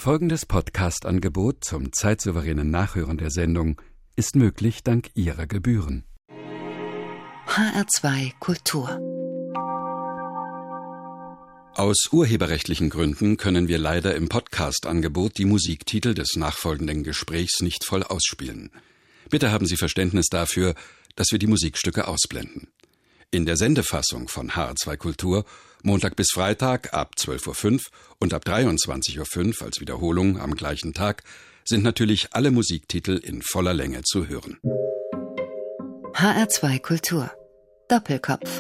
Folgendes Podcast-Angebot zum zeitsouveränen Nachhören der Sendung ist möglich dank Ihrer Gebühren. HR2 Kultur. Aus urheberrechtlichen Gründen können wir leider im Podcast-Angebot die Musiktitel des nachfolgenden Gesprächs nicht voll ausspielen. Bitte haben Sie Verständnis dafür, dass wir die Musikstücke ausblenden. In der Sendefassung von HR2 Kultur Montag bis Freitag ab 12.05 Uhr und ab 23.05 Uhr als Wiederholung am gleichen Tag sind natürlich alle Musiktitel in voller Länge zu hören. HR2 Kultur. Doppelkopf.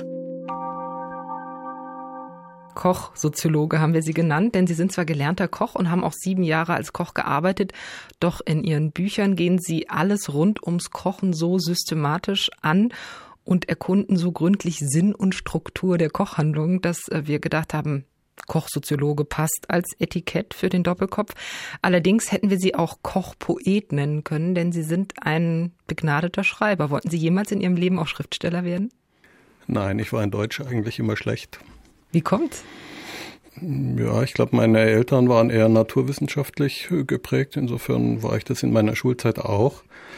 Kochsoziologe haben wir Sie genannt, denn Sie sind zwar gelernter Koch und haben auch 7 Jahre als Koch gearbeitet, doch in Ihren Büchern gehen Sie alles rund ums Kochen so systematisch an und erkunden so gründlich Sinn und Struktur der Kochhandlung, dass wir gedacht haben, Kochsoziologe passt als Etikett für den Doppelkopf. Allerdings hätten wir Sie auch Kochpoet nennen können, denn Sie sind ein begnadeter Schreiber. Wollten Sie jemals in Ihrem Leben auch Schriftsteller werden? Nein, ich war in Deutsch eigentlich immer schlecht. Wie kommt's? Ja, ich glaube, meine Eltern waren eher naturwissenschaftlich geprägt. Insofern war ich das in meiner Schulzeit auch.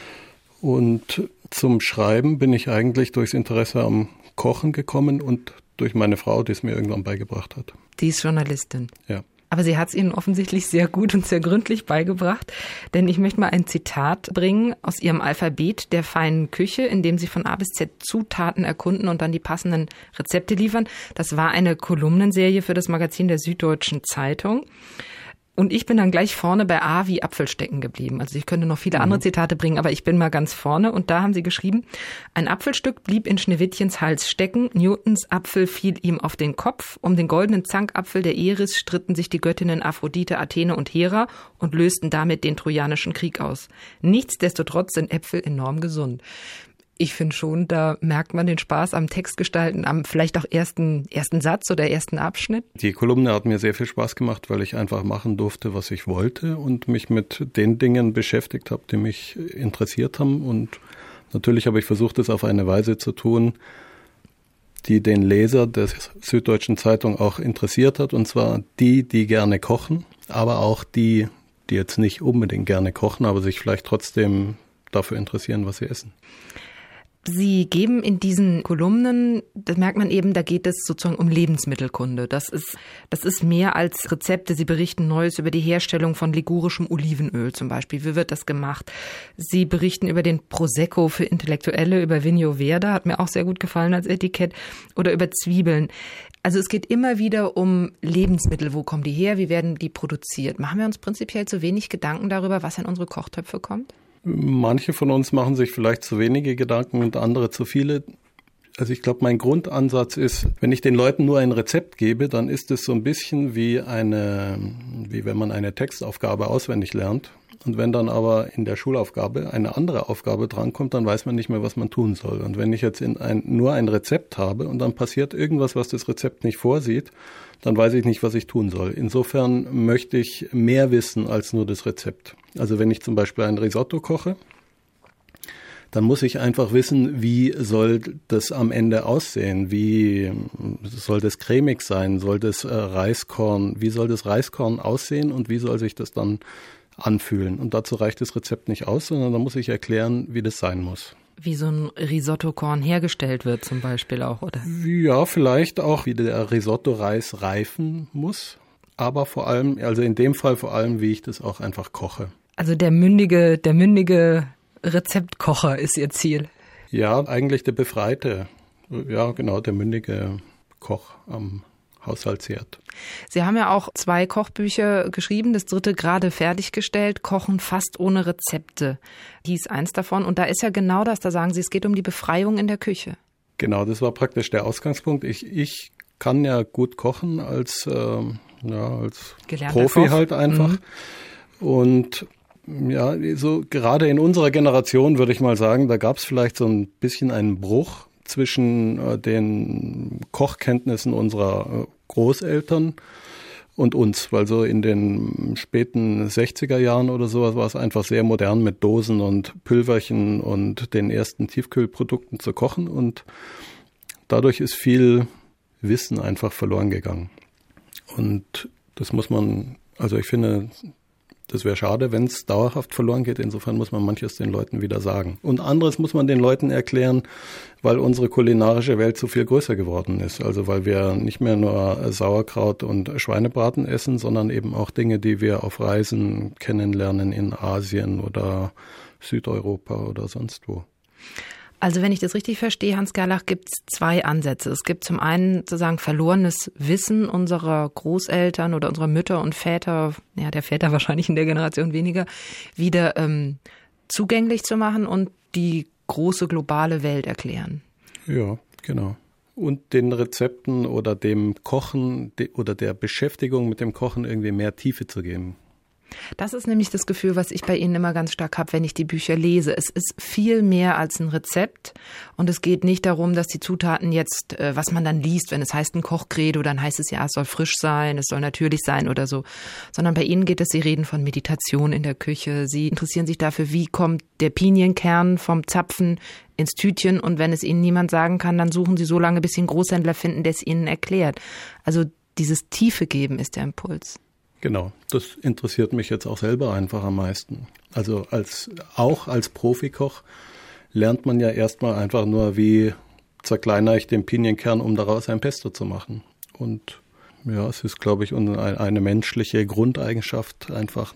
Und zum Schreiben bin ich eigentlich durchs Interesse am Kochen gekommen und durch meine Frau, die es mir irgendwann beigebracht hat. Die ist Journalistin. Ja. Aber sie hat es Ihnen offensichtlich sehr gut und sehr gründlich beigebracht, denn ich möchte mal ein Zitat bringen aus Ihrem Alphabet der feinen Küche, in dem Sie von A bis Z Zutaten erkunden und dann die passenden Rezepte liefern. Das war eine Kolumnenserie für das Magazin der Süddeutschen Zeitung. Und ich bin dann gleich vorne bei A wie Apfel stecken geblieben. Also ich könnte noch viele andere Zitate bringen, aber ich bin mal ganz vorne. Und da haben Sie geschrieben, ein Apfelstück blieb in Schneewittchens Hals stecken, Newtons Apfel fiel ihm auf den Kopf. Um den goldenen Zankapfel der Eris stritten sich die Göttinnen Aphrodite, Athene und Hera und lösten damit den Trojanischen Krieg aus. Nichtsdestotrotz sind Äpfel enorm gesund. Ich finde schon, da merkt man den Spaß am Textgestalten, am vielleicht auch ersten Satz oder ersten Abschnitt. Die Kolumne hat mir sehr viel Spaß gemacht, weil ich einfach machen durfte, was ich wollte und mich mit den Dingen beschäftigt habe, die mich interessiert haben. Und natürlich habe ich versucht, es auf eine Weise zu tun, die den Leser der Süddeutschen Zeitung auch interessiert hat. Und zwar die gerne kochen, aber auch die jetzt nicht unbedingt gerne kochen, aber sich vielleicht trotzdem dafür interessieren, was sie essen. Sie geben in diesen Kolumnen, das merkt man eben, da geht es sozusagen um Lebensmittelkunde. Das ist mehr als Rezepte. Sie berichten Neues über die Herstellung von ligurischem Olivenöl zum Beispiel. Wie wird das gemacht? Sie berichten über den Prosecco für Intellektuelle, über Vigno Verde, hat mir auch sehr gut gefallen als Etikett, oder über Zwiebeln. Also es geht immer wieder um Lebensmittel. Wo kommen die her? Wie werden die produziert? Machen wir uns prinzipiell zu wenig Gedanken darüber, was in unsere Kochtöpfe kommt? Manche von uns machen sich vielleicht zu wenige Gedanken und andere zu viele. Also ich glaube, mein Grundansatz ist, wenn ich den Leuten nur ein Rezept gebe, dann ist es so ein bisschen wie wenn man eine Textaufgabe auswendig lernt. Und wenn dann aber in der Schulaufgabe eine andere Aufgabe drankommt, dann weiß man nicht mehr, was man tun soll. Und wenn ich jetzt nur ein Rezept habe und dann passiert irgendwas, was das Rezept nicht vorsieht, dann weiß ich nicht, was ich tun soll. Insofern möchte ich mehr wissen als nur das Rezept. Also wenn ich zum Beispiel ein Risotto koche, dann muss ich einfach wissen, wie soll das am Ende aussehen? Wie soll das cremig sein? Soll das wie soll das Reiskorn aussehen und wie soll sich das dann anfühlen? Und dazu reicht das Rezept nicht aus, sondern da muss ich erklären, wie das sein muss. Wie so ein Risottokorn hergestellt wird zum Beispiel auch, oder? Ja, vielleicht auch, wie der Risotto-Reis reifen muss. Aber vor allem, also in dem Fall vor allem, wie ich das auch einfach koche. Also der mündige Rezeptkocher ist Ihr Ziel? Ja, eigentlich der Befreite. Ja, genau, der mündige Koch am Haushaltsherd. Sie haben ja auch 2 Kochbücher geschrieben, das 3. gerade fertiggestellt, Kochen fast ohne Rezepte, hieß eins davon. Und da ist ja genau das, da sagen Sie, es geht um die Befreiung in der Küche. Genau, das war praktisch der Ausgangspunkt. Ich kann ja gut kochen als Profi Koch. Halt einfach. Und ja, so gerade in unserer Generation würde ich mal sagen, da gab es vielleicht so ein bisschen einen Bruch zwischen den Kochkenntnissen unserer Großeltern und uns, weil so in den späten 60er Jahren oder sowas war es einfach sehr modern mit Dosen und Pülverchen und den ersten Tiefkühlprodukten zu kochen und dadurch ist viel Wissen einfach verloren gegangen. Und das muss man, also ich finde, das wäre schade, wenn es dauerhaft verloren geht. Insofern muss man manches den Leuten wieder sagen. Und anderes muss man den Leuten erklären, weil unsere kulinarische Welt so viel größer geworden ist. Also weil wir nicht mehr nur Sauerkraut und Schweinebraten essen, sondern eben auch Dinge, die wir auf Reisen kennenlernen in Asien oder Südeuropa oder sonst wo. Also wenn ich das richtig verstehe, Hans Gerlach, gibt es zwei Ansätze. Es gibt zum einen sozusagen verlorenes Wissen unserer Großeltern oder unserer Mütter und Väter, ja der Väter wahrscheinlich in der Generation weniger, wieder zugänglich zu machen und die große globale Welt erklären. Ja, genau. Und den Rezepten oder dem Kochen oder der Beschäftigung mit dem Kochen irgendwie mehr Tiefe zu geben. Das ist nämlich das Gefühl, was ich bei Ihnen immer ganz stark habe, wenn ich die Bücher lese. Es ist viel mehr als ein Rezept und es geht nicht darum, dass die Zutaten jetzt, was man dann liest, wenn es heißt ein Kochcredo, dann heißt es ja, es soll frisch sein, es soll natürlich sein oder so, sondern bei Ihnen geht es, Sie reden von Meditation in der Küche, Sie interessieren sich dafür, wie kommt der Pinienkern vom Zapfen ins Tütchen und wenn es Ihnen niemand sagen kann, dann suchen Sie so lange, bis Sie einen Großhändler finden, der es Ihnen erklärt. Also dieses Tiefe geben ist der Impuls. Genau, das interessiert mich jetzt auch selber einfach am meisten. Also auch als Profikoch lernt man ja erstmal einfach nur, wie zerkleinere ich den Pinienkern, um daraus ein Pesto zu machen. Und ja, es ist, glaube ich, eine menschliche Grundeigenschaft, einfach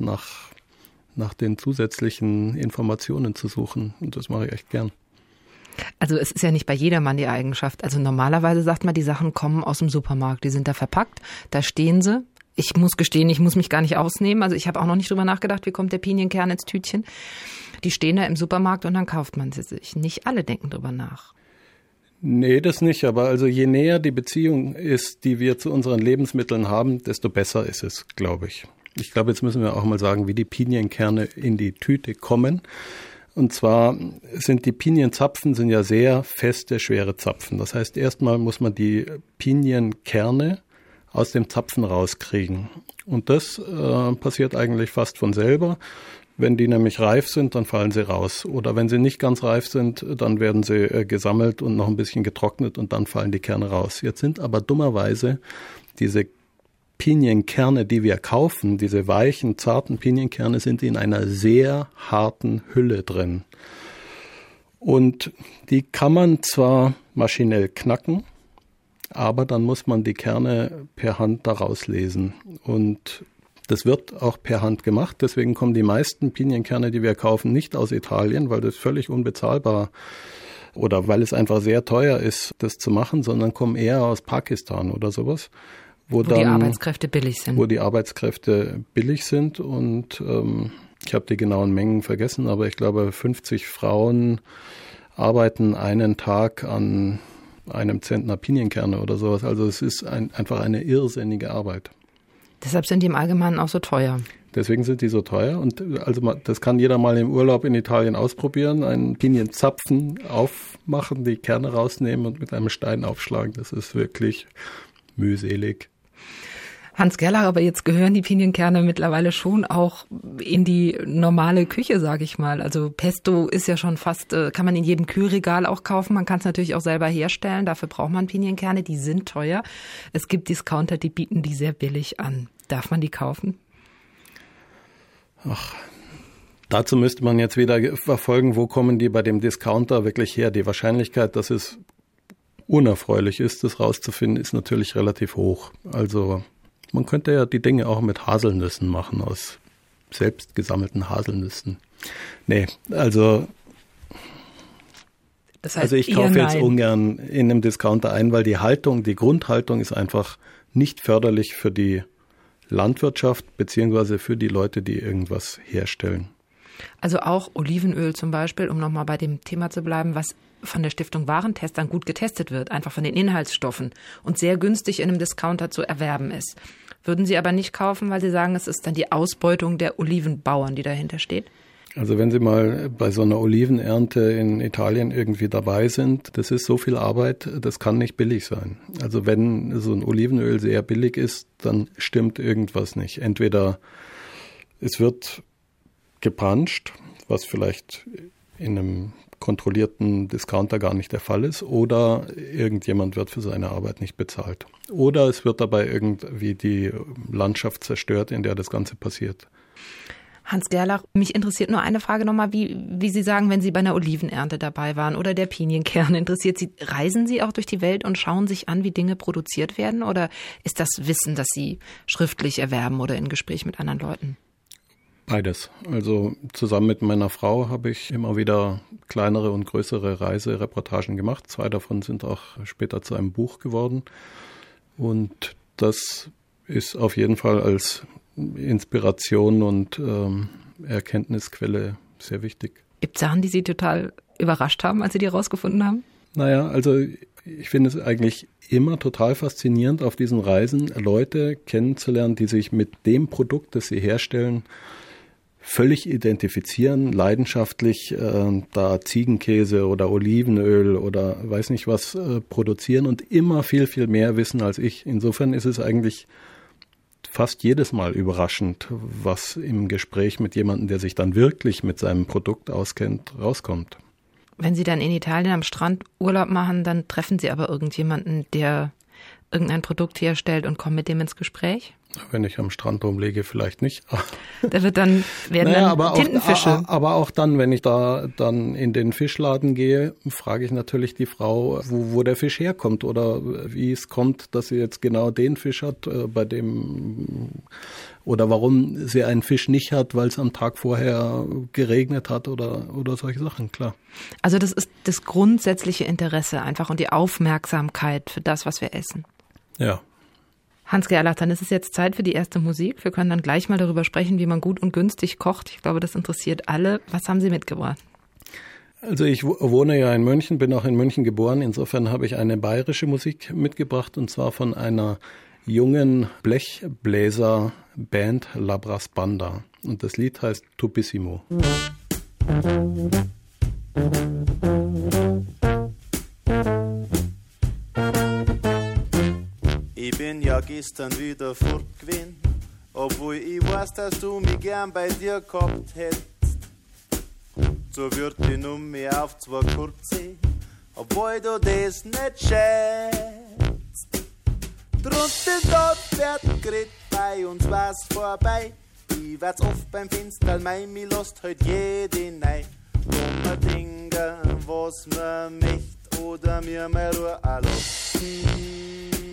nach den zusätzlichen Informationen zu suchen. Und das mache ich echt gern. Also es ist ja nicht bei jedermann die Eigenschaft. Also normalerweise sagt man, die Sachen kommen aus dem Supermarkt. Die sind da verpackt, da stehen sie. Ich muss gestehen, ich muss mich gar nicht ausnehmen. Also ich habe auch noch nicht drüber nachgedacht, wie kommt der Pinienkern ins Tütchen. Die stehen da im Supermarkt und dann kauft man sie sich. Nicht alle denken drüber nach. Nee, das nicht. Aber also je näher die Beziehung ist, die wir zu unseren Lebensmitteln haben, desto besser ist es, glaube ich. Ich glaube, jetzt müssen wir auch mal sagen, wie die Pinienkerne in die Tüte kommen. Und zwar sind die Pinienzapfen ja sehr feste, schwere Zapfen. Das heißt, erstmal muss man die Pinienkerne aus dem Zapfen rauskriegen. Und das passiert eigentlich fast von selber. Wenn die nämlich reif sind, dann fallen sie raus. Oder wenn sie nicht ganz reif sind, dann werden sie gesammelt und noch ein bisschen getrocknet und dann fallen die Kerne raus. Jetzt sind aber dummerweise diese Pinienkerne, die wir kaufen, diese weichen, zarten Pinienkerne, sind in einer sehr harten Hülle drin. Und die kann man zwar maschinell knacken, aber dann muss man die Kerne per Hand daraus lesen. Und das wird auch per Hand gemacht. Deswegen kommen die meisten Pinienkerne, die wir kaufen, nicht aus Italien, weil das völlig unbezahlbar oder weil es einfach sehr teuer ist, das zu machen, sondern kommen eher aus Pakistan oder sowas. Wo die Arbeitskräfte billig sind. Wo die Arbeitskräfte billig sind. Und ich habe die genauen Mengen vergessen, aber ich glaube 50 Frauen arbeiten einen Tag an einem Zentner Pinienkerne oder sowas. Also es ist einfach eine irrsinnige Arbeit. Deshalb sind die im Allgemeinen auch so teuer. Deswegen sind die so teuer und also das kann jeder mal im Urlaub in Italien ausprobieren. Einen Pinienzapfen aufmachen, die Kerne rausnehmen und mit einem Stein aufschlagen. Das ist wirklich mühselig. Hans Gerlach, aber jetzt gehören die Pinienkerne mittlerweile schon auch in die normale Küche, sage ich mal. Also Pesto ist ja schon fast, kann man in jedem Kühlregal auch kaufen. Man kann es natürlich auch selber herstellen. Dafür braucht man Pinienkerne, die sind teuer. Es gibt Discounter, die bieten die sehr billig an. Darf man die kaufen? Ach, dazu müsste man jetzt wieder verfolgen, wo kommen die bei dem Discounter wirklich her. Die Wahrscheinlichkeit, dass es unerfreulich ist, das rauszufinden, ist natürlich relativ hoch. Also man könnte ja die Dinge auch mit Haselnüssen machen, aus selbst gesammelten Haselnüssen. Nee, also, das heißt, ich kaufe jetzt ungern in einem Discounter ein, weil die Grundhaltung ist einfach nicht förderlich für die Landwirtschaft beziehungsweise für die Leute, die irgendwas herstellen. Also auch Olivenöl zum Beispiel, um nochmal bei dem Thema zu bleiben, was von der Stiftung Warentestern gut getestet wird, einfach von den Inhaltsstoffen und sehr günstig in einem Discounter zu erwerben ist. Würden Sie aber nicht kaufen, weil Sie sagen, es ist dann die Ausbeutung der Olivenbauern, die dahinter steht? Also wenn Sie mal bei so einer Olivenernte in Italien irgendwie dabei sind, das ist so viel Arbeit, das kann nicht billig sein. Also wenn so ein Olivenöl sehr billig ist, dann stimmt irgendwas nicht. Entweder es wird gepanscht, was vielleicht in einem kontrollierten Discounter gar nicht der Fall ist, oder irgendjemand wird für seine Arbeit nicht bezahlt. Oder es wird dabei irgendwie die Landschaft zerstört, in der das Ganze passiert. Hans Gerlach, mich interessiert nur eine Frage nochmal, wie Sie sagen, wenn Sie bei einer Olivenernte dabei waren oder der Pinienkern interessiert Sie, reisen Sie auch durch die Welt und schauen sich an, wie Dinge produziert werden? Oder ist das Wissen, das Sie schriftlich erwerben oder in Gespräch mit anderen Leuten? Beides. Also zusammen mit meiner Frau habe ich immer wieder kleinere und größere Reisereportagen gemacht. 2 davon sind auch später zu einem Buch geworden. Und das ist auf jeden Fall als Inspiration und Erkenntnisquelle sehr wichtig. Gibt es Sachen, die Sie total überrascht haben, als Sie die herausgefunden haben? Naja, also ich finde es eigentlich immer total faszinierend, auf diesen Reisen Leute kennenzulernen, die sich mit dem Produkt, das sie herstellen, völlig identifizieren, leidenschaftlich da Ziegenkäse oder Olivenöl oder weiß nicht was produzieren und immer viel, viel mehr wissen als ich. Insofern ist es eigentlich fast jedes Mal überraschend, was im Gespräch mit jemandem, der sich dann wirklich mit seinem Produkt auskennt, rauskommt. Wenn Sie dann in Italien am Strand Urlaub machen, dann treffen Sie aber irgendjemanden, der irgendein Produkt herstellt und kommen mit dem ins Gespräch? Wenn ich am Strand rumlege, vielleicht nicht. Da werden dann Tintenfische. Aber auch dann, wenn ich da dann in den Fischladen gehe, frage ich natürlich die Frau, wo der Fisch herkommt oder wie es kommt, dass sie jetzt genau den Fisch hat, bei dem oder warum sie einen Fisch nicht hat, weil es am Tag vorher geregnet hat oder solche Sachen, klar. Also das ist das grundsätzliche Interesse einfach und die Aufmerksamkeit für das, was wir essen. Ja. Hans Gerlach, dann ist es jetzt Zeit für die erste Musik. Wir können dann gleich mal darüber sprechen, wie man gut und günstig kocht. Ich glaube, das interessiert alle. Was haben Sie mitgebracht? Also ich wohne ja in München, bin auch in München geboren. Insofern habe ich eine bayerische Musik mitgebracht und zwar von einer jungen Blechbläser-Band La Brass Banda. Und das Lied heißt Tupissimo. Ich bin ja gestern wieder fort gewesen, obwohl ich weiß, dass du mich gern bei dir gehabt hättest. So wird ich nur mehr auf 2 kurze, obwohl du das nicht schätzt. Drunten dort wird geredet, bei uns war's vorbei. Ich werd's oft beim Fenster, mein mich lost heut jede Nei. Dummer Dinge, was man möcht oder mir mal Ruhe erlaubt.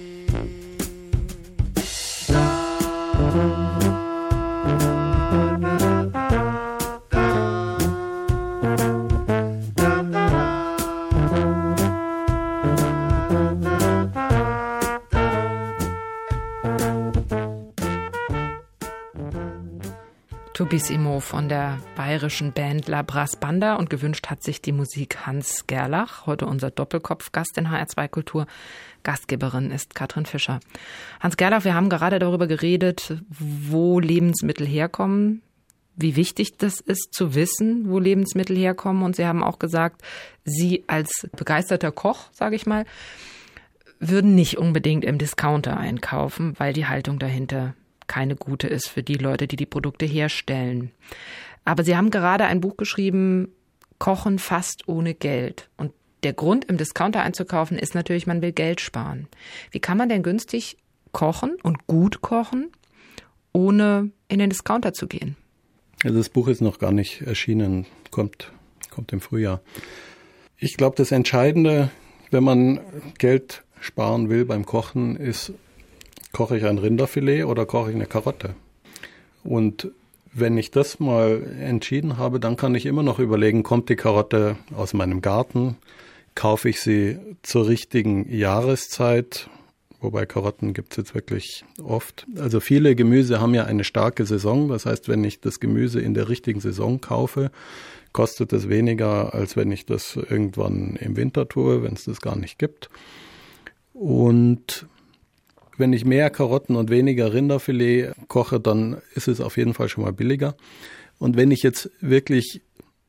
Tupissimo von der bayerischen Band La Brass Banda und gewünscht hat sich die Musik Hans Gerlach, heute unser Doppelkopf-Gast in HR2 Kultur. Gastgeberin ist Katrin Fischer. Hans Gerlach, wir haben gerade darüber geredet, wo Lebensmittel herkommen, wie wichtig das ist zu wissen, wo Lebensmittel herkommen. Und Sie haben auch gesagt, Sie als begeisterter Koch, sage ich mal, würden nicht unbedingt im Discounter einkaufen, weil die Haltung dahinter keine gute ist für die Leute, die die Produkte herstellen. Aber Sie haben gerade ein Buch geschrieben, Kochen fast ohne Geld. Und der Grund, im Discounter einzukaufen, ist natürlich, man will Geld sparen. Wie kann man denn günstig kochen und gut kochen, ohne in den Discounter zu gehen? Also das Buch ist noch gar nicht erschienen, kommt im Frühjahr. Ich glaube, das Entscheidende, wenn man Geld sparen will beim Kochen, ist, koche ich ein Rinderfilet oder koche ich eine Karotte? Und wenn ich das mal entschieden habe, dann kann ich immer noch überlegen, kommt die Karotte aus meinem Garten? Kaufe ich sie zur richtigen Jahreszeit? Wobei Karotten gibt es jetzt wirklich oft. Also viele Gemüse haben ja eine starke Saison. Das heißt, wenn ich das Gemüse in der richtigen Saison kaufe, kostet es weniger, als wenn ich das irgendwann im Winter tue, wenn es das gar nicht gibt. Und wenn ich mehr Karotten und weniger Rinderfilet koche, dann ist es auf jeden Fall schon mal billiger. Und wenn ich jetzt wirklich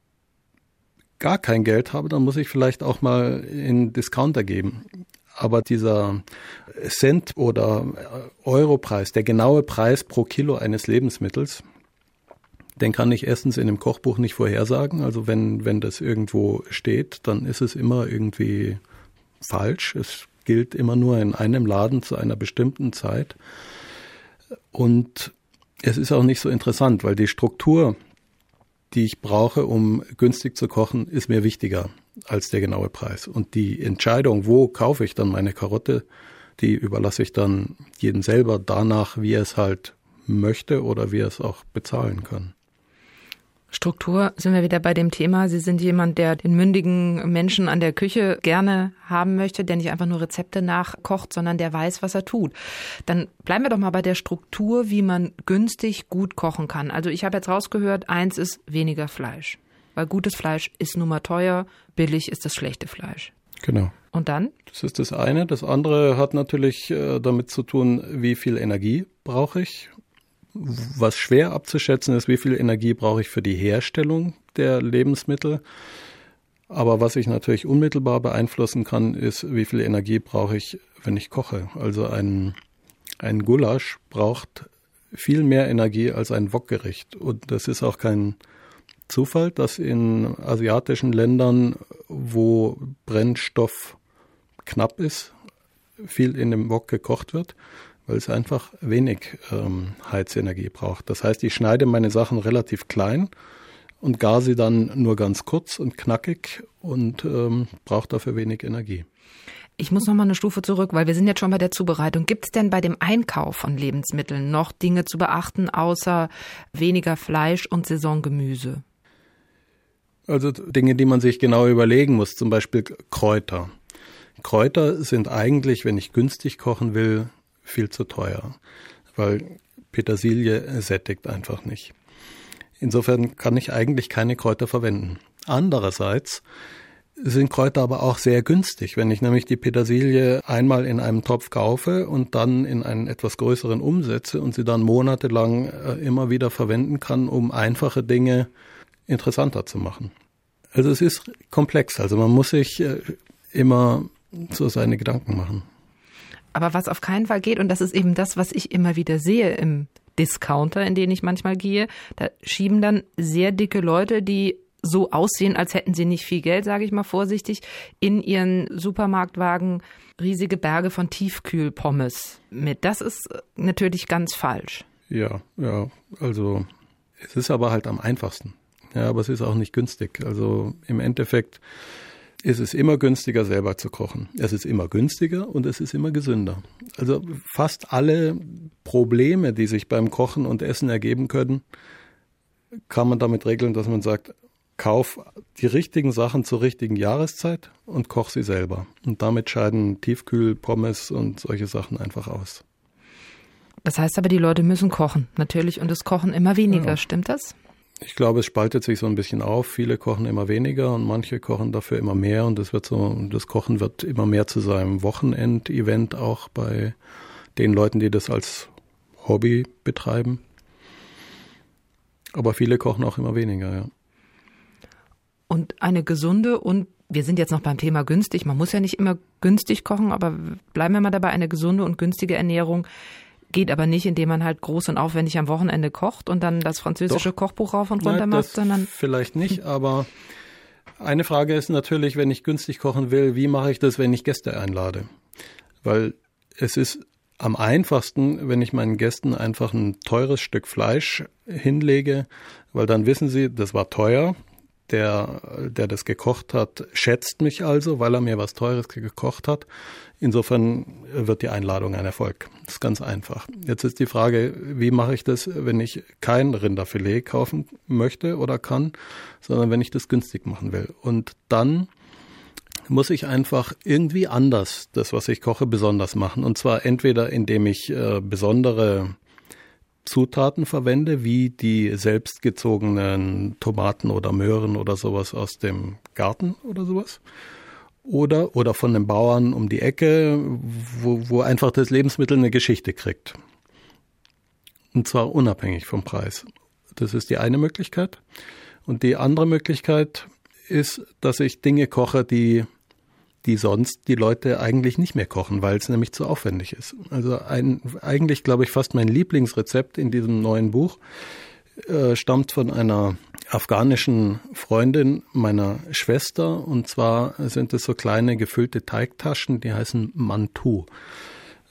gar kein Geld habe, dann muss ich vielleicht auch mal in Discounter geben. Aber dieser Cent- oder Europreis, der genaue Preis pro Kilo eines Lebensmittels, den kann ich erstens in dem Kochbuch nicht vorhersagen. Also wenn das irgendwo steht, dann ist es immer irgendwie falsch. Es gilt immer nur in einem Laden zu einer bestimmten Zeit. Und Es ist auch nicht so interessant, weil die Struktur, die ich brauche, um günstig zu kochen, ist mir wichtiger als der genaue Preis. Und die Entscheidung, wo kaufe ich dann meine Karotte, die überlasse ich dann jedem selber danach, wie er es halt möchte oder wie er es auch bezahlen kann. Struktur, sind wir wieder bei dem Thema. Sie sind jemand, der den mündigen Menschen an der Küche gerne haben möchte, der nicht einfach nur Rezepte nachkocht, sondern der weiß, was er tut. Dann bleiben wir doch mal bei der Struktur, wie man günstig gut kochen kann. Also ich habe jetzt rausgehört, eins ist weniger Fleisch. Weil gutes Fleisch ist nun mal teuer, billig ist das schlechte Fleisch. Genau. Und dann? Das ist das eine. Das andere hat natürlich damit zu tun, wie viel Energie brauche ich. Was schwer abzuschätzen ist, wie viel Energie brauche ich für die Herstellung der Lebensmittel. Aber was ich natürlich unmittelbar beeinflussen kann, ist, wie viel Energie brauche ich, wenn ich koche. Also ein Gulasch braucht viel mehr Energie als ein Wokgericht. Und das ist auch kein Zufall, dass in asiatischen Ländern, wo Brennstoff knapp ist, viel in dem Wok gekocht wird, weil es einfach wenig Heizenergie braucht. Das heißt, ich schneide meine Sachen relativ klein und gar sie dann nur ganz kurz und knackig und brauche dafür wenig Energie. Ich muss noch mal eine Stufe zurück, weil wir sind jetzt schon bei der Zubereitung. Gibt es denn bei dem Einkauf von Lebensmitteln noch Dinge zu beachten, außer weniger Fleisch und Saisongemüse? Also Dinge, die man sich genau überlegen muss, zum Beispiel Kräuter. Kräuter sind eigentlich, wenn ich günstig kochen will, viel zu teuer, weil Petersilie sättigt einfach nicht. Insofern kann ich eigentlich keine Kräuter verwenden. Andererseits sind Kräuter aber auch sehr günstig. Wenn ich nämlich die Petersilie einmal in einem Topf kaufe und dann in einen etwas größeren umsetze und sie dann monatelang immer wieder verwenden kann, um einfache Dinge interessanter zu machen. Also es ist komplex, also man muss sich immer so seine Gedanken machen. Aber was auf keinen Fall geht, und das ist eben das, was ich immer wieder sehe im Discounter, in den ich manchmal gehe, da schieben dann sehr dicke Leute, die so aussehen, als hätten sie nicht viel Geld, sage ich mal vorsichtig, in ihren Supermarktwagen riesige Berge von Tiefkühlpommes mit. Das ist natürlich ganz falsch. Ja, also es ist aber halt am einfachsten. Ja, aber es ist auch nicht günstig. Also im Endeffekt ist es immer günstiger, selber zu kochen. Es ist immer günstiger und es ist immer gesünder. Also fast alle Probleme, die sich beim Kochen und Essen ergeben können, kann man damit regeln, dass man sagt, kauf die richtigen Sachen zur richtigen Jahreszeit und koch sie selber. Und damit scheiden Tiefkühlpommes und solche Sachen einfach aus. Das heißt aber, die Leute müssen kochen, natürlich, und es kochen immer weniger, Stimmt das? Ich glaube, es spaltet sich so ein bisschen auf. Viele kochen immer weniger und manche kochen dafür immer mehr. Und das Kochen wird immer mehr zu seinem Wochenend-Event auch bei den Leuten, die das als Hobby betreiben. Aber viele kochen auch immer weniger, ja. Und eine gesunde und wir sind jetzt noch beim Thema günstig. Man muss ja nicht immer günstig kochen, aber bleiben wir mal dabei, eine gesunde und günstige Ernährung geht aber nicht, indem man halt groß und aufwendig am Wochenende kocht und dann das französische Kochbuch rauf und runter macht, sondern vielleicht nicht, aber eine Frage ist natürlich, wenn ich günstig kochen will, wie mache ich das, wenn ich Gäste einlade? Weil es ist am einfachsten, wenn ich meinen Gästen einfach ein teures Stück Fleisch hinlege, weil dann wissen sie, das war teuer. Der das gekocht hat, schätzt mich also, weil er mir was Teures gekocht hat. Insofern wird die Einladung ein Erfolg. Das ist ganz einfach. Jetzt ist die Frage, wie mache ich das, wenn ich kein Rinderfilet kaufen möchte oder kann, sondern wenn ich das günstig machen will. Und dann muss ich einfach irgendwie anders das, was ich koche, besonders machen. Und zwar entweder, indem ich besondere Zutaten verwende, wie die selbstgezogenen Tomaten oder Möhren oder sowas aus dem Garten oder sowas. Oder von den Bauern um die Ecke, wo einfach das Lebensmittel eine Geschichte kriegt. Und zwar unabhängig vom Preis. Das ist die eine Möglichkeit. Und die andere Möglichkeit ist, dass ich Dinge koche, die sonst die Leute eigentlich nicht mehr kochen, weil es nämlich zu aufwendig ist. Also eigentlich, glaube ich, fast mein Lieblingsrezept in diesem neuen Buch stammt von einer afghanischen Freundin meiner Schwester. Und zwar sind es so kleine gefüllte Teigtaschen, die heißen Mantu.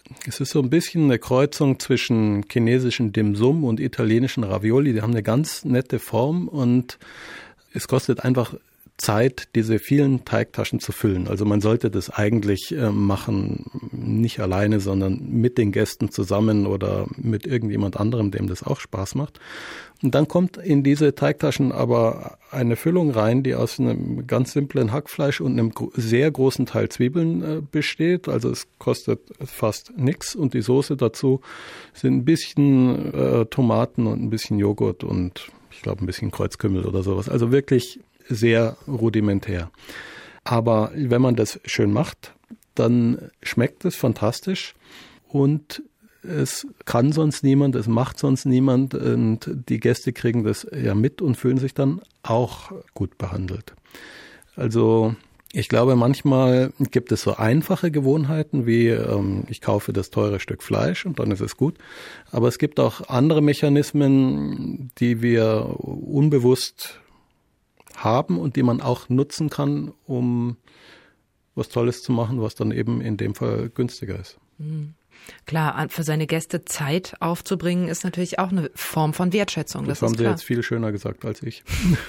Es ist so ein bisschen eine Kreuzung zwischen chinesischen Dim Sum und italienischen Ravioli. Die haben eine ganz nette Form und es kostet einfach Zeit, diese vielen Teigtaschen zu füllen. Also man sollte das eigentlich machen, nicht alleine, sondern mit den Gästen zusammen oder mit irgendjemand anderem, dem das auch Spaß macht. Und dann kommt in diese Teigtaschen aber eine Füllung rein, die aus einem ganz simplen Hackfleisch und einem sehr großen Teil Zwiebeln besteht. Also es kostet fast nichts. Und die Soße dazu sind ein bisschen Tomaten und ein bisschen Joghurt und ich glaube ein bisschen Kreuzkümmel oder sowas. Also wirklich sehr rudimentär. Aber wenn man das schön macht, dann schmeckt es fantastisch und es kann sonst niemand, es macht sonst niemand und die Gäste kriegen das ja mit und fühlen sich dann auch gut behandelt. Also ich glaube, manchmal gibt es so einfache Gewohnheiten wie ich kaufe das teure Stück Fleisch und dann ist es gut. Aber es gibt auch andere Mechanismen, die wir unbewusst haben und die man auch nutzen kann, um was Tolles zu machen, was dann eben in dem Fall günstiger ist. Klar, für seine Gäste Zeit aufzubringen, ist natürlich auch eine Form von Wertschätzung. Das haben Sie jetzt viel schöner gesagt als ich.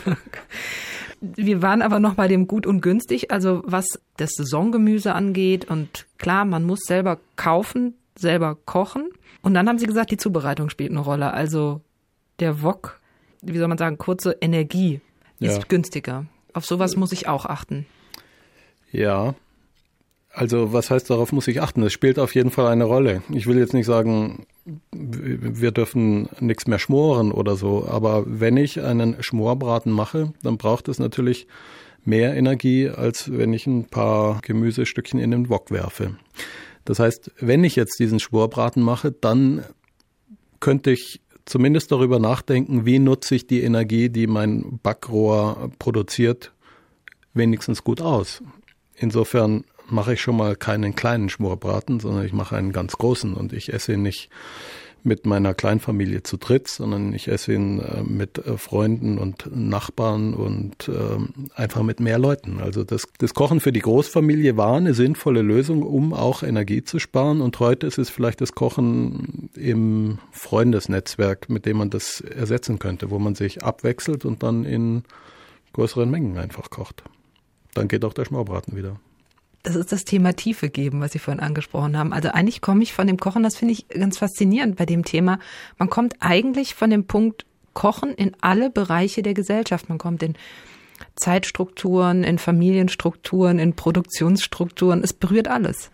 Wir waren aber noch bei dem gut und günstig, also was das Saisongemüse angeht. Und klar, man muss selber kaufen, selber kochen. Und dann haben Sie gesagt, die Zubereitung spielt eine Rolle. Also der Wok, wie soll man sagen, kurze Energie ist günstiger. Auf sowas muss ich auch achten. Ja, also was heißt, darauf muss ich achten? Es spielt auf jeden Fall eine Rolle. Ich will jetzt nicht sagen, wir dürfen nichts mehr schmoren oder so, aber wenn ich einen Schmorbraten mache, dann braucht es natürlich mehr Energie, als wenn ich ein paar Gemüsestückchen in den Wok werfe. Das heißt, wenn ich jetzt diesen Schmorbraten mache, dann könnte ich zumindest darüber nachdenken, wie nutze ich die Energie, die mein Backrohr produziert, wenigstens gut aus. Insofern mache ich schon mal keinen kleinen Schmorbraten, sondern ich mache einen ganz großen und ich esse ihn nicht mit meiner Kleinfamilie zu dritt, sondern ich esse ihn mit Freunden und Nachbarn und einfach mit mehr Leuten. Also das Kochen für die Großfamilie war eine sinnvolle Lösung, um auch Energie zu sparen. Und heute ist es vielleicht das Kochen im Freundesnetzwerk, mit dem man das ersetzen könnte, wo man sich abwechselt und dann in größeren Mengen einfach kocht. Dann geht auch der Schmorbraten wieder. Das ist das Thema Tiefe geben, was Sie vorhin angesprochen haben. Also eigentlich komme ich von dem Kochen, das finde ich ganz faszinierend bei dem Thema. Man kommt eigentlich von dem Punkt Kochen in alle Bereiche der Gesellschaft. Man kommt in Zeitstrukturen, in Familienstrukturen, in Produktionsstrukturen. Es berührt alles.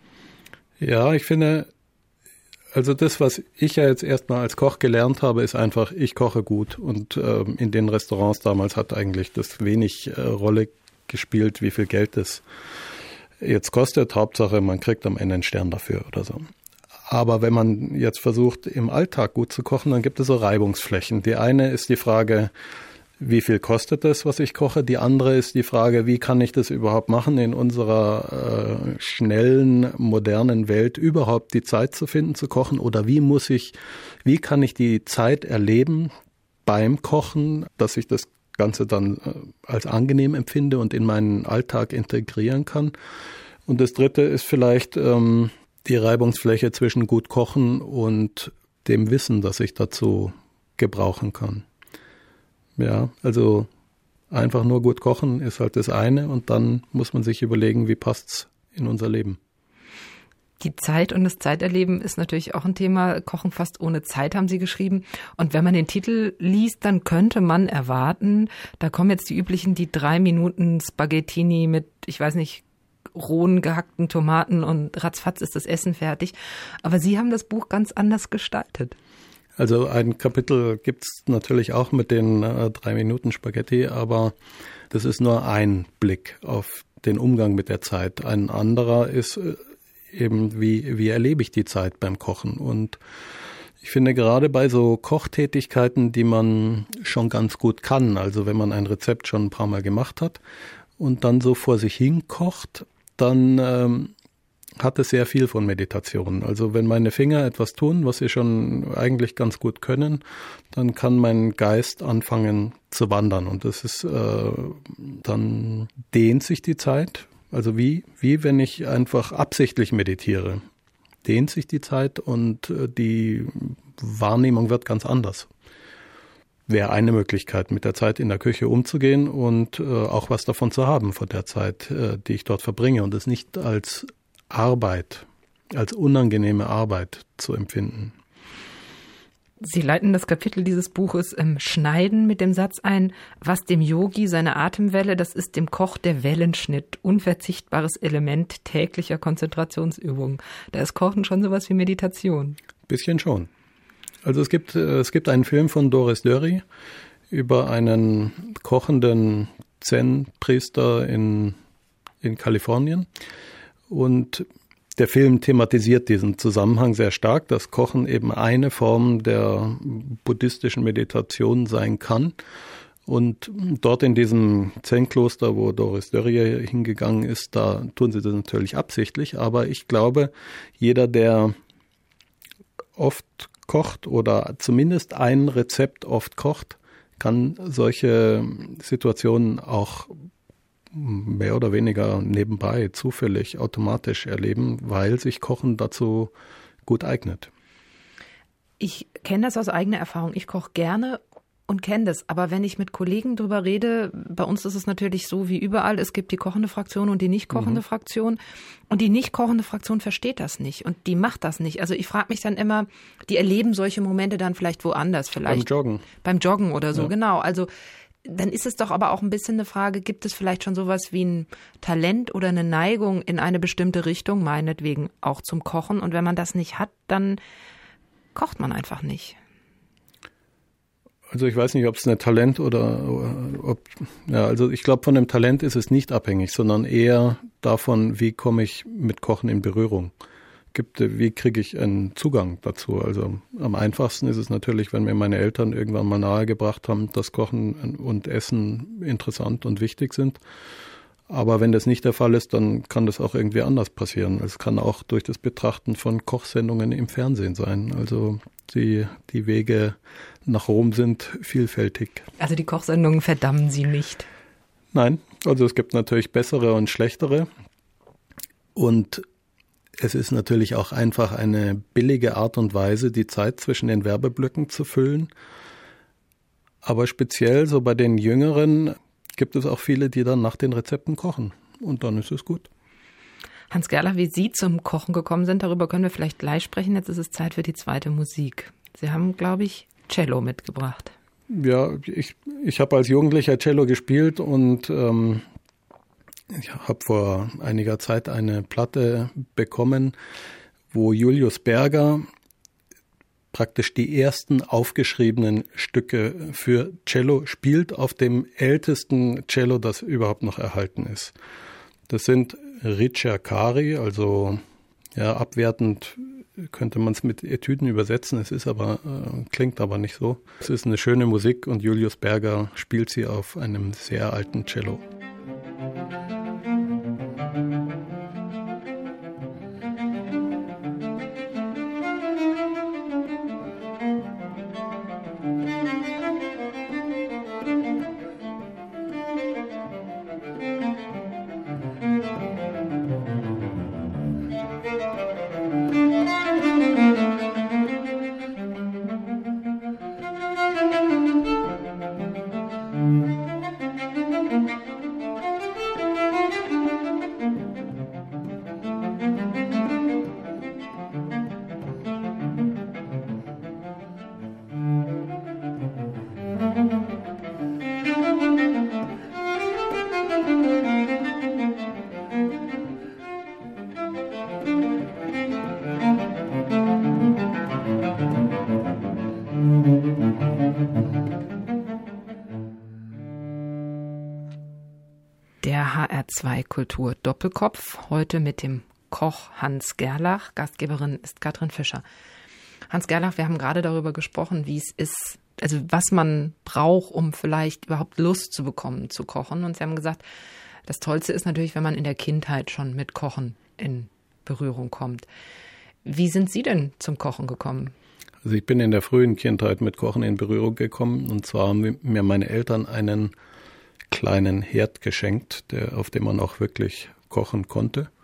Ja, ich finde, also das, was ich ja jetzt erstmal als Koch gelernt habe, ist einfach, ich koche gut. Und in den Restaurants damals hat eigentlich das wenig Rolle gespielt, wie viel Geld das jetzt kostet. Hauptsache, man kriegt am Ende einen Stern dafür oder so. Aber wenn man jetzt versucht, im Alltag gut zu kochen, dann gibt es so Reibungsflächen. Die eine ist die Frage, wie viel kostet das, was ich koche? Die andere ist die Frage, wie kann ich das überhaupt machen, in unserer schnellen, modernen Welt überhaupt die Zeit zu finden, zu kochen? Oder wie kann ich die Zeit erleben beim Kochen, dass ich das Ganze dann als angenehm empfinde und in meinen Alltag integrieren kann. Und das Dritte ist vielleicht die Reibungsfläche zwischen gut kochen und dem Wissen, das ich dazu gebrauchen kann. Ja, also einfach nur gut kochen ist halt das eine und dann muss man sich überlegen, wie passt's in unser Leben. Die Zeit und das Zeiterleben ist natürlich auch ein Thema. Kochen fast ohne Zeit, haben Sie geschrieben. Und wenn man den Titel liest, dann könnte man erwarten, da kommen jetzt die üblichen, die 3 Minuten Spaghettini mit, ich weiß nicht, rohen gehackten Tomaten und ratzfatz ist das Essen fertig. Aber Sie haben das Buch ganz anders gestaltet. Also ein Kapitel gibt's natürlich auch mit den 3 Minuten Spaghetti, aber das ist nur ein Blick auf den Umgang mit der Zeit. Ein anderer ist eben, wie erlebe ich die Zeit beim Kochen? Und ich finde gerade bei so Kochtätigkeiten, die man schon ganz gut kann, also wenn man ein Rezept schon ein paar Mal gemacht hat und dann so vor sich hin kocht, dann hat es sehr viel von Meditation. Also wenn meine Finger etwas tun, was sie schon eigentlich ganz gut können, dann kann mein Geist anfangen zu wandern und das ist, dann dehnt sich die Zeit. Also wie wenn ich einfach absichtlich meditiere. dehnt sich die Zeit und die Wahrnehmung wird ganz anders. Wäre eine Möglichkeit, mit der Zeit in der Küche umzugehen und auch was davon zu haben von der Zeit, die ich dort verbringe und es nicht als Arbeit, als unangenehme Arbeit zu empfinden. Sie leiten das Kapitel dieses Buches im Schneiden mit dem Satz ein, was dem Yogi seine Atemwelle, das ist dem Koch der Wellenschnitt, unverzichtbares Element täglicher Konzentrationsübungen. Da ist Kochen schon sowas wie Meditation. Bisschen schon. Also es gibt einen Film von Doris Dörri über einen kochenden Zen-Priester in Kalifornien und der Film thematisiert diesen Zusammenhang sehr stark, dass Kochen eben eine Form der buddhistischen Meditation sein kann. Und dort in diesem Zen-Kloster, wo Doris Dörri hingegangen ist, da tun sie das natürlich absichtlich. Aber ich glaube, jeder, der oft kocht oder zumindest ein Rezept oft kocht, kann solche Situationen auch mehr oder weniger nebenbei, zufällig, automatisch erleben, weil sich Kochen dazu gut eignet. Ich kenne das aus eigener Erfahrung. Ich koche gerne und kenne das. Aber wenn ich mit Kollegen drüber rede, bei uns ist es natürlich so wie überall, es gibt die kochende Fraktion und die nicht kochende Fraktion. Und die nicht kochende Fraktion versteht das nicht und die macht das nicht. Also ich frage mich dann immer, die erleben solche Momente dann vielleicht woanders. Vielleicht beim Joggen oder so, ja. Genau. Also dann ist es doch aber auch ein bisschen eine Frage, gibt es vielleicht schon sowas wie ein Talent oder eine Neigung in eine bestimmte Richtung, meinetwegen auch zum Kochen. Und wenn man das nicht hat, dann kocht man einfach nicht. Also ich weiß nicht, ob es ein Talent also ich glaube, von dem Talent ist es nicht abhängig, sondern eher davon, wie komme ich mit Kochen in Berührung. Wie kriege ich einen Zugang dazu? Also am einfachsten ist es natürlich, wenn mir meine Eltern irgendwann mal nahegebracht haben, dass Kochen und Essen interessant und wichtig sind. Aber wenn das nicht der Fall ist, dann kann das auch irgendwie anders passieren. Es kann auch durch das Betrachten von Kochsendungen im Fernsehen sein. Also die Wege nach Rom sind vielfältig. Also die Kochsendungen verdammen Sie nicht? Nein, also es gibt natürlich bessere und schlechtere. Und es ist natürlich auch einfach eine billige Art und Weise, die Zeit zwischen den Werbeblöcken zu füllen. Aber speziell so bei den Jüngeren gibt es auch viele, die dann nach den Rezepten kochen. Und dann ist es gut. Hans Gerlach, wie Sie zum Kochen gekommen sind, darüber können wir vielleicht gleich sprechen. Jetzt ist es Zeit für die zweite Musik. Sie haben, glaube ich, Cello mitgebracht. Ja, ich habe als Jugendlicher Cello gespielt und ich habe vor einiger Zeit eine Platte bekommen, wo Julius Berger praktisch die ersten aufgeschriebenen Stücke für Cello spielt auf dem ältesten Cello, das überhaupt noch erhalten ist. Das sind ricercari, also ja, abwertend könnte man es mit Etüden übersetzen, es ist aber klingt aber nicht so. Es ist eine schöne Musik und Julius Berger spielt sie auf einem sehr alten Cello. Der HR2 Kultur Doppelkopf, heute mit dem Koch Hans Gerlach. Gastgeberin ist Katrin Fischer. Hans Gerlach, wir haben gerade darüber gesprochen, wie es ist, also was man braucht, um vielleicht überhaupt Lust zu bekommen zu kochen. Und Sie haben gesagt, das Tollste ist natürlich, wenn man in der Kindheit schon mit Kochen in Berührung kommt. Wie sind Sie denn zum Kochen gekommen? Also ich bin in der frühen Kindheit mit Kochen in Berührung gekommen. Und zwar haben mir meine Eltern einen kleinen Herd geschenkt, auf dem man auch wirklich kochen konnte.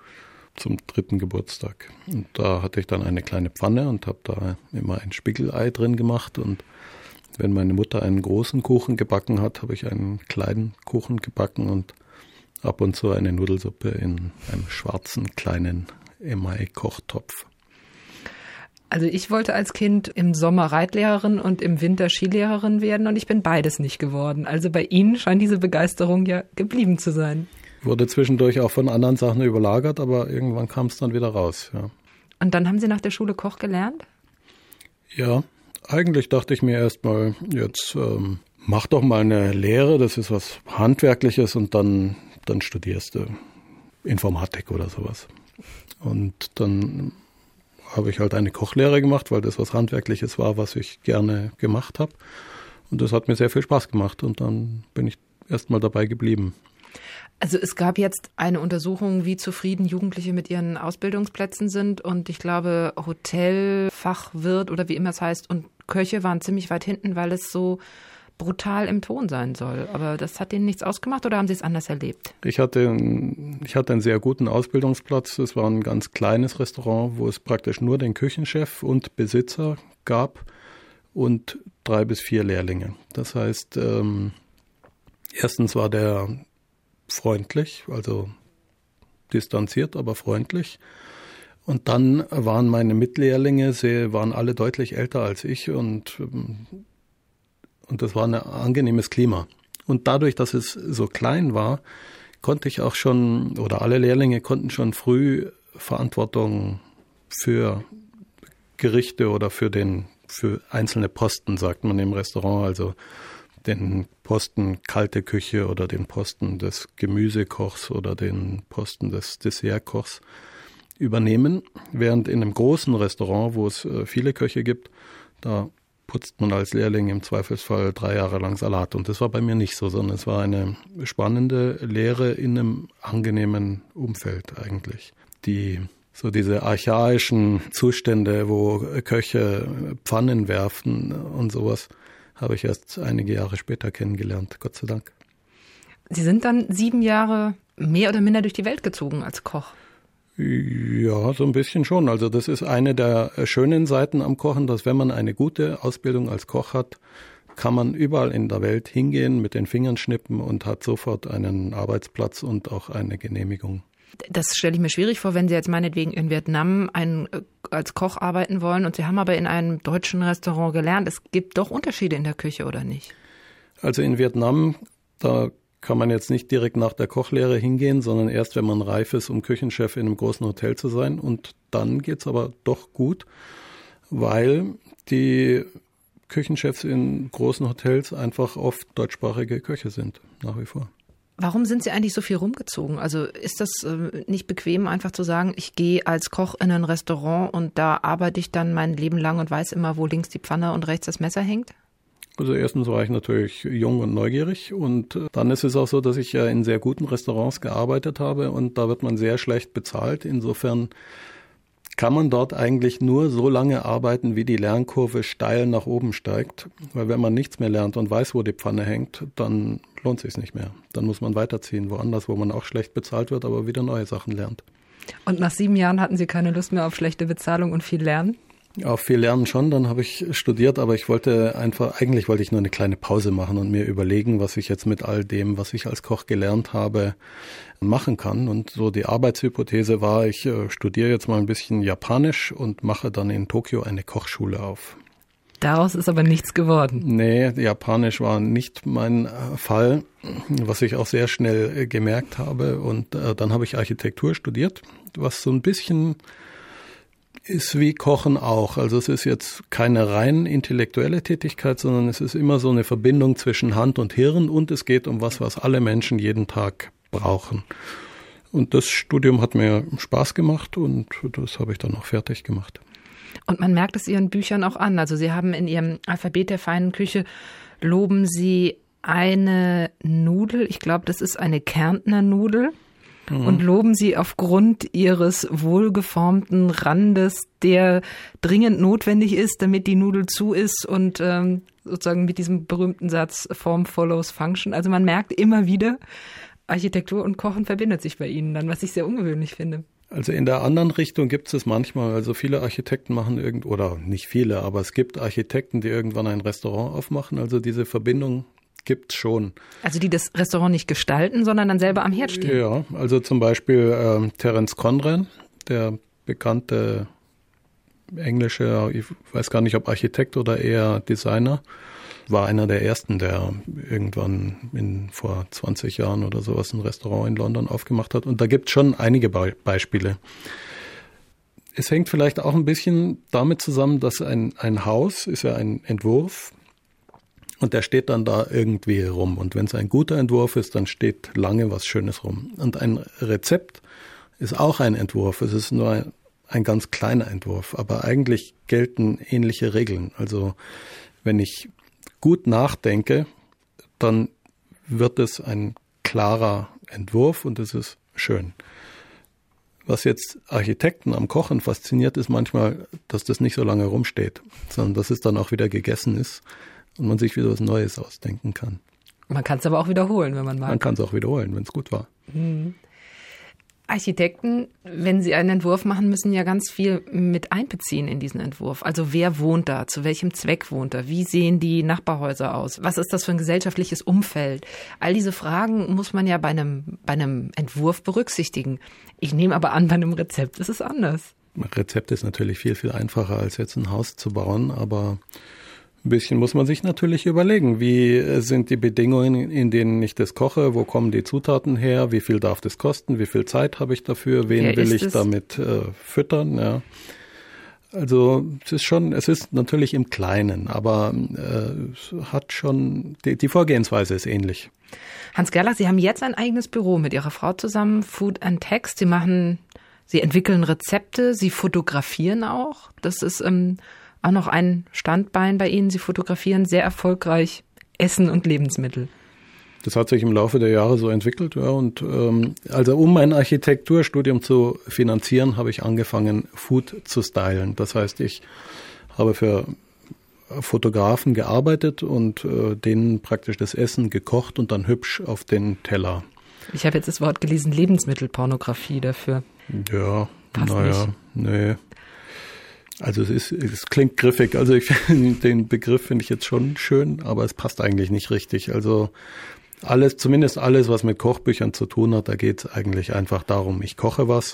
zum 3. Geburtstag. Und da hatte ich dann eine kleine Pfanne und habe da immer ein Spiegelei drin gemacht. Und wenn meine Mutter einen großen Kuchen gebacken hat, habe ich einen kleinen Kuchen gebacken und ab und zu eine Nudelsuppe in einem schwarzen kleinen Emai-Kochtopf. Also ich wollte als Kind im Sommer Reitlehrerin und im Winter Skilehrerin werden und ich bin beides nicht geworden. Also bei Ihnen scheint diese Begeisterung ja geblieben zu sein. Wurde zwischendurch auch von anderen Sachen überlagert, aber irgendwann kam es dann wieder raus, ja. Und dann haben Sie nach der Schule Koch gelernt? Ja, eigentlich dachte ich mir erstmal, jetzt mach doch mal eine Lehre, das ist was Handwerkliches und dann studierst du Informatik oder sowas. Und dann habe ich halt eine Kochlehre gemacht, weil das was Handwerkliches war, was ich gerne gemacht habe. Und das hat mir sehr viel Spaß gemacht und dann bin ich erstmal dabei geblieben. Also es gab jetzt eine Untersuchung, wie zufrieden Jugendliche mit ihren Ausbildungsplätzen sind und ich glaube Hotelfachwirt oder wie immer es heißt und Köche waren ziemlich weit hinten, weil es so brutal im Ton sein soll. Aber das hat Ihnen nichts ausgemacht oder haben Sie es anders erlebt? Ich hatte einen sehr guten Ausbildungsplatz. Es war ein ganz kleines Restaurant, wo es praktisch nur den Küchenchef und Besitzer gab und 3 bis 4 Lehrlinge. Das heißt, erstens war der freundlich, also distanziert, aber freundlich. Und dann waren meine Mitlehrlinge, sie waren alle deutlich älter als ich und das war ein angenehmes Klima. Und dadurch, dass es so klein war, konnte ich auch schon, oder alle Lehrlinge konnten schon früh Verantwortung für Gerichte oder für einzelne Posten, sagt man im Restaurant, also den Posten kalte Küche oder den Posten des Gemüsekochs oder den Posten des Dessertkochs übernehmen. Während in einem großen Restaurant, wo es viele Köche gibt, da putzt man als Lehrling im Zweifelsfall 3 Jahre lang Salat. Und das war bei mir nicht so, sondern es war eine spannende Lehre in einem angenehmen Umfeld eigentlich. Diese archaischen Zustände, wo Köche Pfannen werfen und sowas, habe ich erst einige Jahre später kennengelernt, Gott sei Dank. Sie sind dann 7 Jahre mehr oder minder durch die Welt gezogen als Koch. Ja, so ein bisschen schon. Also das ist eine der schönen Seiten am Kochen, dass wenn man eine gute Ausbildung als Koch hat, kann man überall in der Welt hingehen, mit den Fingern schnippen und hat sofort einen Arbeitsplatz und auch eine Genehmigung. Das stelle ich mir schwierig vor, wenn Sie jetzt meinetwegen in Vietnam als Koch arbeiten wollen und Sie haben aber in einem deutschen Restaurant gelernt. Es gibt doch Unterschiede in der Küche, oder nicht? Also in Vietnam, da kann man jetzt nicht direkt nach der Kochlehre hingehen, sondern erst, wenn man reif ist, um Küchenchef in einem großen Hotel zu sein. Und dann geht's aber doch gut, weil die Küchenchefs in großen Hotels einfach oft deutschsprachige Köche sind, nach wie vor. Warum sind Sie eigentlich so viel rumgezogen? Also ist das nicht bequem, einfach zu sagen, ich gehe als Koch in ein Restaurant und da arbeite ich dann mein Leben lang und weiß immer, wo links die Pfanne und rechts das Messer hängt? Also erstens war ich natürlich jung und neugierig und dann ist es auch so, dass ich ja in sehr guten Restaurants gearbeitet habe und da wird man sehr schlecht bezahlt. Insofern kann man dort eigentlich nur so lange arbeiten, wie die Lernkurve steil nach oben steigt. Weil wenn man nichts mehr lernt und weiß, wo die Pfanne hängt, dann lohnt es sich nicht mehr. Dann muss man weiterziehen, woanders, wo man auch schlecht bezahlt wird, aber wieder neue Sachen lernt. Und nach 7 Jahren hatten Sie keine Lust mehr auf schlechte Bezahlung und viel Lernen? Auf viel Lernen schon, dann habe ich studiert, aber eigentlich wollte ich nur eine kleine Pause machen und mir überlegen, was ich jetzt mit all dem, was ich als Koch gelernt habe, machen kann. Und so die Arbeitshypothese war, ich studiere jetzt mal ein bisschen Japanisch und mache dann in Tokio eine Kochschule auf. Daraus ist aber nichts geworden. Nee, Japanisch war nicht mein Fall, was ich auch sehr schnell gemerkt habe. Und dann habe ich Architektur studiert, was so ein bisschen ist wie Kochen auch. Also es ist jetzt keine rein intellektuelle Tätigkeit, sondern es ist immer so eine Verbindung zwischen Hand und Hirn und es geht um was alle Menschen jeden Tag brauchen. Und das Studium hat mir Spaß gemacht und das habe ich dann auch fertig gemacht. Und man merkt es Ihren Büchern auch an. Also Sie haben in Ihrem Alphabet der feinen Küche, loben Sie eine Nudel, ich glaube, das ist eine Kärntner Nudel. Und loben Sie aufgrund Ihres wohlgeformten Randes, der dringend notwendig ist, damit die Nudel zu ist und sozusagen mit diesem berühmten Satz Form follows Function. Also man merkt immer wieder, Architektur und Kochen verbindet sich bei Ihnen dann, was ich sehr ungewöhnlich finde. Also in der anderen Richtung gibt es manchmal. Also viele Architekten machen oder nicht viele, aber es gibt Architekten, die irgendwann ein Restaurant aufmachen. Also diese Verbindung gibt's schon. Also die das Restaurant nicht gestalten, sondern dann selber am Herd stehen. Ja, also zum Beispiel Terence Conran, der bekannte englische, ich weiß gar nicht, ob Architekt oder eher Designer, war einer der ersten, der irgendwann vor 20 Jahren oder sowas ein Restaurant in London aufgemacht hat. Und da gibt es schon einige Beispiele. Es hängt vielleicht auch ein bisschen damit zusammen, dass ein Haus ist ja ein Entwurf und der steht dann da irgendwie rum. Und wenn es ein guter Entwurf ist, dann steht lange was Schönes rum. Und ein Rezept ist auch ein Entwurf. Es ist nur ein ganz kleiner Entwurf, aber eigentlich gelten ähnliche Regeln. Also wenn ich gut nachdenke, dann wird es ein klarer Entwurf und es ist schön. Was jetzt Architekten am Kochen fasziniert, ist manchmal, dass das nicht so lange rumsteht, sondern dass es dann auch wieder gegessen ist und man sich wieder was Neues ausdenken kann. Man kann es aber auch wiederholen, wenn man mag. Man kann es auch wiederholen, wenn es gut war. Architekten, wenn sie einen Entwurf machen, müssen ja ganz viel mit einbeziehen in diesen Entwurf. Also wer wohnt da? Zu welchem Zweck wohnt er? Wie sehen die Nachbarhäuser aus? Was ist das für ein gesellschaftliches Umfeld? All diese Fragen muss man ja bei einem Entwurf berücksichtigen. Ich nehme aber an, bei einem Rezept ist es anders. Ein Rezept ist natürlich viel, viel einfacher, als jetzt ein Haus zu bauen, aber ein bisschen muss man sich natürlich überlegen, wie sind die Bedingungen, in denen ich das koche, wo kommen die Zutaten her, wie viel darf das kosten, wie viel Zeit habe ich dafür, wen will ich damit füttern. Ja. Also es ist natürlich im Kleinen, aber es hat schon, die Vorgehensweise ist ähnlich. Hans Gerlach, Sie haben jetzt ein eigenes Büro mit Ihrer Frau zusammen, Food and Text. Sie entwickeln Rezepte, Sie fotografieren auch. Das ist auch noch ein Standbein bei Ihnen. Sie fotografieren sehr erfolgreich Essen und Lebensmittel. Das hat sich im Laufe der Jahre so entwickelt. Ja, und also um mein Architekturstudium zu finanzieren, habe ich angefangen, Food zu stylen. Das heißt, ich habe für Fotografen gearbeitet und denen praktisch das Essen gekocht und dann hübsch auf den Teller. Ich habe jetzt das Wort gelesen, Lebensmittelpornografie dafür. Ja, nee. Also es klingt griffig. Also den Begriff finde ich jetzt schon schön, aber es passt eigentlich nicht richtig. Also zumindest alles, was mit Kochbüchern zu tun hat, da geht es eigentlich einfach darum, ich koche was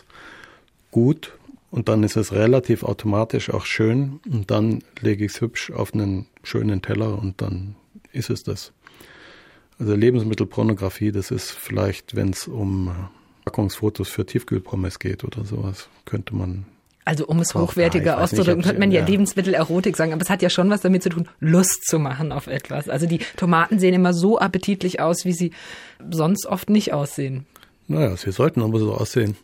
gut und dann ist es relativ automatisch auch schön und dann lege ich es hübsch auf einen schönen Teller und dann ist es das. Also Lebensmittelpornografie, das ist vielleicht, wenn es um Packungsfotos für Tiefkühlpommes geht oder sowas, könnte man. Also um es hochwertiger auszudrücken, könnte man ja Lebensmittelerotik sagen, aber es hat ja schon was damit zu tun, Lust zu machen auf etwas. Also die Tomaten sehen immer so appetitlich aus, wie sie sonst oft nicht aussehen. Naja, sie sollten aber so aussehen.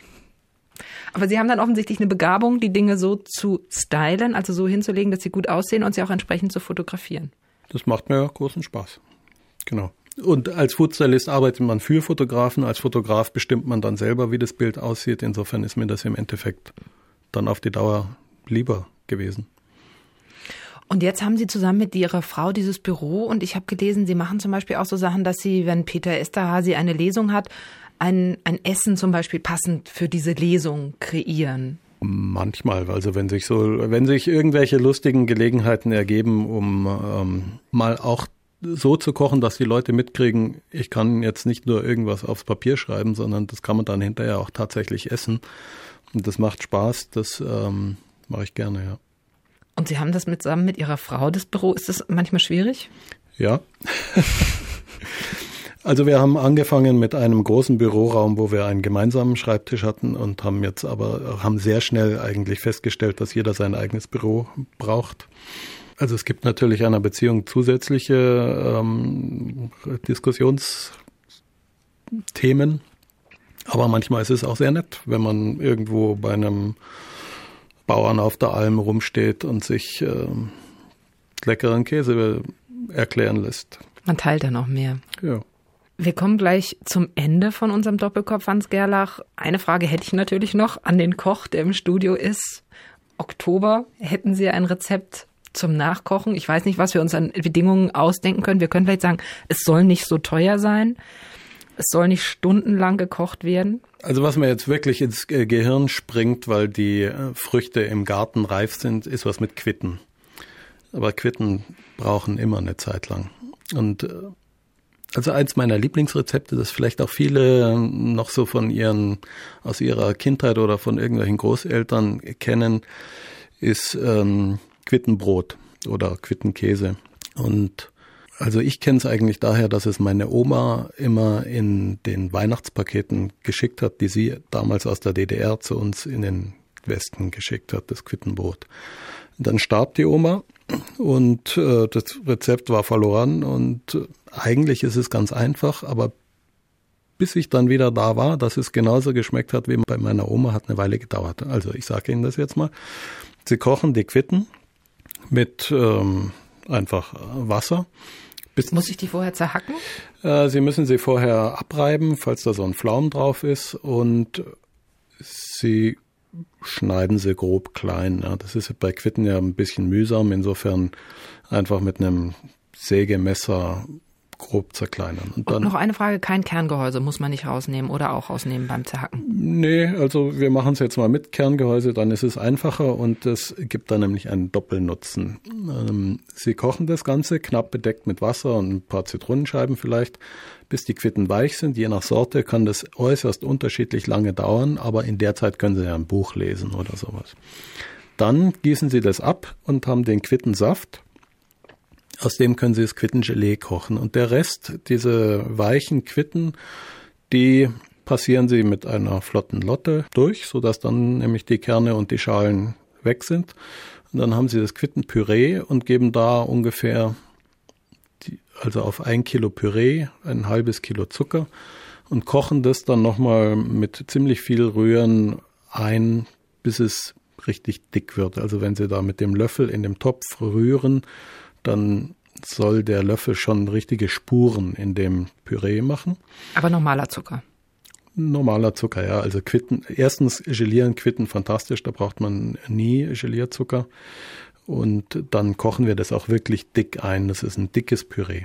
Aber Sie haben dann offensichtlich eine Begabung, die Dinge so zu stylen, also so hinzulegen, dass sie gut aussehen und sie auch entsprechend zu fotografieren. Das macht mir großen Spaß. Genau. Und als Foodstylist arbeitet man für Fotografen. Als Fotograf bestimmt man dann selber, wie das Bild aussieht. Insofern ist mir das im Endeffekt dann auf die Dauer lieber gewesen. Und jetzt haben Sie zusammen mit Ihrer Frau dieses Büro und ich habe gelesen, Sie machen zum Beispiel auch so Sachen, dass Sie, wenn Peter Eszterházy eine Lesung hat, ein Essen zum Beispiel passend für diese Lesung kreieren. Manchmal, also wenn sich irgendwelche lustigen Gelegenheiten ergeben, um mal auch so zu kochen, dass die Leute mitkriegen, ich kann jetzt nicht nur irgendwas aufs Papier schreiben, sondern das kann man dann hinterher auch tatsächlich essen. Und das macht Spaß, das mache ich gerne, ja. Und Sie haben das zusammen mit Ihrer Frau, das Büro. Ist das manchmal schwierig? Ja. Also wir haben angefangen mit einem großen Büroraum, wo wir einen gemeinsamen Schreibtisch hatten und haben sehr schnell eigentlich festgestellt, dass jeder sein eigenes Büro braucht. Also es gibt natürlich in einer Beziehung zusätzliche Diskussionsthemen, aber manchmal ist es auch sehr nett, wenn man irgendwo bei einem Bauern auf der Alm rumsteht und sich leckeren Käse erklären lässt. Man teilt ja noch mehr. Ja. Wir kommen gleich zum Ende von unserem Doppelkopf, Hans Gerlach. Eine Frage hätte ich natürlich noch an den Koch, der im Studio ist. Oktober, hätten Sie ein Rezept zum Nachkochen? Ich weiß nicht, was wir uns an Bedingungen ausdenken können. Wir können vielleicht sagen, es soll nicht so teuer sein. Es soll nicht stundenlang gekocht werden? Also was mir jetzt wirklich ins Gehirn springt, weil die Früchte im Garten reif sind, ist was mit Quitten. Aber Quitten brauchen immer eine Zeit lang. Und also eins meiner Lieblingsrezepte, das vielleicht auch viele noch so aus ihrer Kindheit oder von irgendwelchen Großeltern kennen, ist Quittenbrot oder Quittenkäse. Und also ich kenne es eigentlich daher, dass es meine Oma immer in den Weihnachtspaketen geschickt hat, die sie damals aus der DDR zu uns in den Westen geschickt hat, das Quittenbrot. Dann starb die Oma und das Rezept war verloren und eigentlich ist es ganz einfach, aber bis ich dann wieder da war, dass es genauso geschmeckt hat wie bei meiner Oma, hat eine Weile gedauert. Also ich sage Ihnen das jetzt mal. Sie kochen die Quitten mit einfach Wasser. Muss ich die vorher zerhacken? Sie müssen sie vorher abreiben, falls da so ein Pflaum drauf ist, und Sie schneiden sie grob klein. Ja. Das ist bei Quitten ja ein bisschen mühsam, insofern einfach mit einem Sägemesser grob zerkleinern. Und dann noch eine Frage, kein Kerngehäuse muss man nicht rausnehmen oder auch rausnehmen beim Zerhacken? Nee, also wir machen es jetzt mal mit Kerngehäuse, dann ist es einfacher und es gibt dann nämlich einen Doppelnutzen. Sie kochen das Ganze, knapp bedeckt mit Wasser und ein paar Zitronenscheiben vielleicht, bis die Quitten weich sind. Je nach Sorte kann das äußerst unterschiedlich lange dauern, aber in der Zeit können Sie ja ein Buch lesen oder sowas. Dann gießen Sie das ab und haben den Quittensaft. Aus dem können Sie das Quittengelee kochen. Und der Rest, diese weichen Quitten, die passieren Sie mit einer flotten Lotte durch, sodass dann nämlich die Kerne und die Schalen weg sind. Und dann haben Sie das Quittenpüree und geben da ungefähr, also auf 1 Kilo Püree, ein halbes Kilo Zucker und kochen das dann nochmal mit ziemlich viel Rühren ein, bis es richtig dick wird. Also wenn Sie da mit dem Löffel in dem Topf rühren, dann soll der Löffel schon richtige Spuren in dem Püree machen. Aber normaler Zucker? Normaler Zucker, ja. Also Quitten, erstens gelieren Quitten fantastisch, da braucht man nie Gelierzucker. Und dann kochen wir das auch wirklich dick ein. Das ist ein dickes Püree.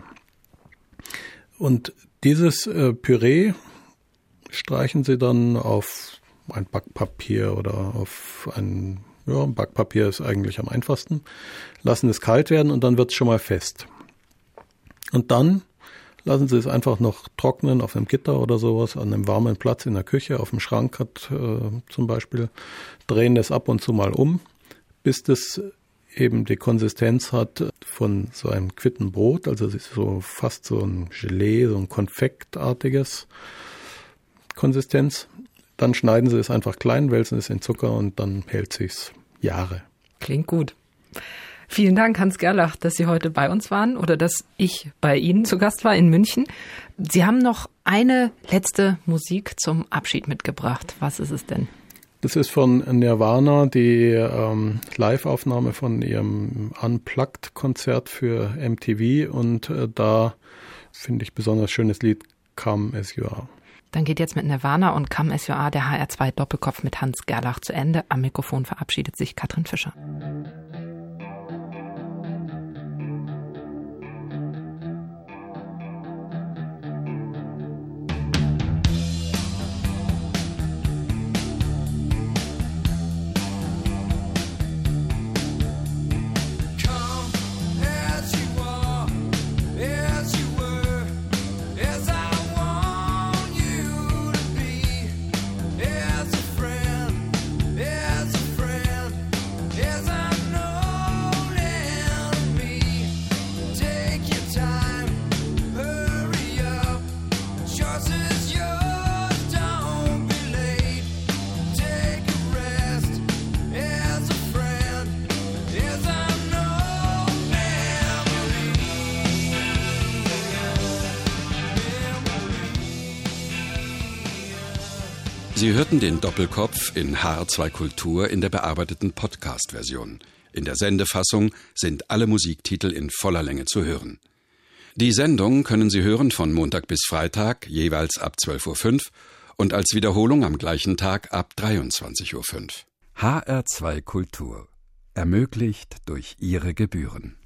Und dieses Püree streichen Sie dann auf ein Backpapier oder auf ein Backpapier ist eigentlich am einfachsten. Lassen es kalt werden und dann wird es schon mal fest. Und dann lassen Sie es einfach noch trocknen auf einem Gitter oder sowas, an einem warmen Platz in der Küche, auf dem Schrank zum Beispiel. Drehen das ab und zu mal um, bis das eben die Konsistenz hat von so einem Quittenbrot. Also es ist so fast so ein Gelee, so ein konfektartiges Konsistenz. Dann schneiden Sie es einfach klein, wälzen es in Zucker und dann hält sich's Jahre. Klingt gut. Vielen Dank, Hans Gerlach, dass Sie heute bei uns waren oder dass ich bei Ihnen zu Gast war in München. Sie haben noch eine letzte Musik zum Abschied mitgebracht. Was ist es denn? Das ist von Nirvana, die Live-Aufnahme von ihrem Unplugged-Konzert für MTV und da finde ich besonders schönes Lied Come As You Are. Dann geht jetzt mit Nirvana und Come As You Are der HR2 Doppelkopf mit Hans Gerlach zu Ende. Am Mikrofon verabschiedet sich Katrin Fischer. Sie hörten den Doppelkopf in HR2 Kultur in der bearbeiteten Podcast-Version. In der Sendefassung sind alle Musiktitel in voller Länge zu hören. Die Sendung können Sie hören von Montag bis Freitag, jeweils ab 12.05 Uhr und als Wiederholung am gleichen Tag ab 23.05 Uhr. HR2 Kultur. Ermöglicht durch Ihre Gebühren.